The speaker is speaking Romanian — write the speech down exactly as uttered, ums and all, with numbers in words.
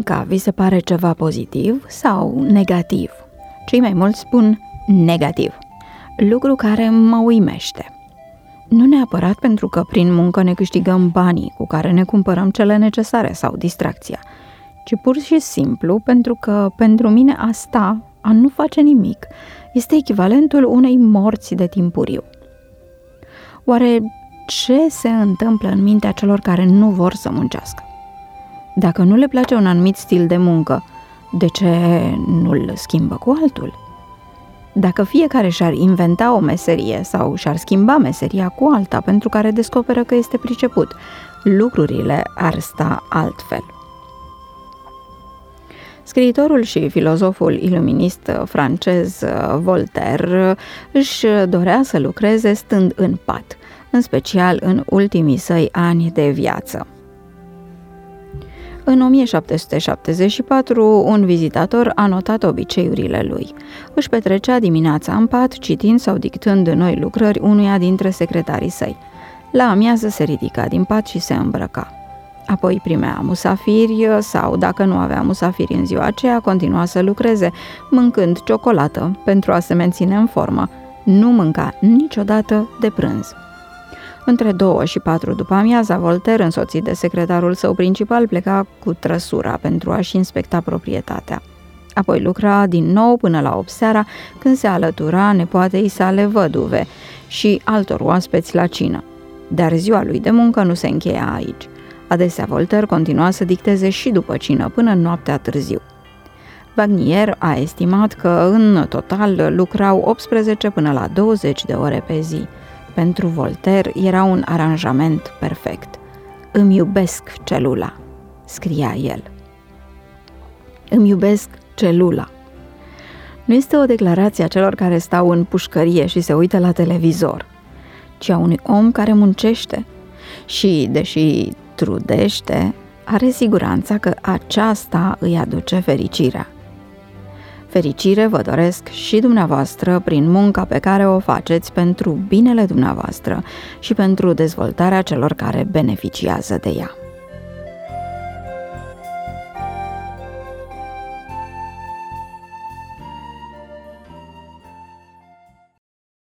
Munca vi se pare ceva pozitiv sau negativ? Cei mai mulți spun negativ, lucru care mă uimește. Nu neapărat pentru că prin muncă ne câștigăm banii cu care ne cumpărăm cele necesare sau distracția, ci pur și simplu pentru că pentru mine asta, a nu face nimic, este echivalentul unei morți de timpuriu. Oare ce se întâmplă în mintea celor care nu vor să muncească? Dacă nu le place un anumit stil de muncă, de ce nu-l schimbă cu altul? Dacă fiecare și-ar inventa o meserie sau și-ar schimba meseria cu alta pentru care descoperă că este priceput, lucrurile ar sta altfel. Scriitorul și filozoful iluminist francez Voltaire își dorea să lucreze stând în pat, în special în ultimii săi ani de viață. În o mie șapte sute șaptezeci și patru, un vizitator a notat obiceiurile lui. Își petrecea dimineața în pat, citind sau dictând noi lucrări unuia dintre secretarii săi. La amiază se ridica din pat și se îmbrăca. Apoi primea musafiri sau, dacă nu avea musafiri în ziua aceea, continua să lucreze, mâncând ciocolată pentru a se menține în formă. Nu mânca niciodată de prânz. Între două și patru după amiaza, Voltaire, însoțit de secretarul său principal, pleca cu trăsura pentru a-și inspecta proprietatea. Apoi lucra din nou până la opt seara, când se alătura nepoatei sale văduve și altor oaspeți la cină. Dar ziua lui de muncă nu se încheia aici. Adesea Voltaire continua să dicteze și după cină, până în noaptea târziu. Vanier a estimat că în total lucrau optsprezece până la douăzeci de ore pe zi. Pentru Voltaire era un aranjament perfect. Îmi iubesc celula, scria el. Îmi iubesc celula. Nu este o declarație a celor care stau în pușcărie și se uită la televizor, ci a unui om care muncește și, deși trudește, are siguranța că aceasta îi aduce fericirea. Fericire vă doresc și dumneavoastră prin munca pe care o faceți pentru binele dumneavoastră și pentru dezvoltarea celor care beneficiază de ea.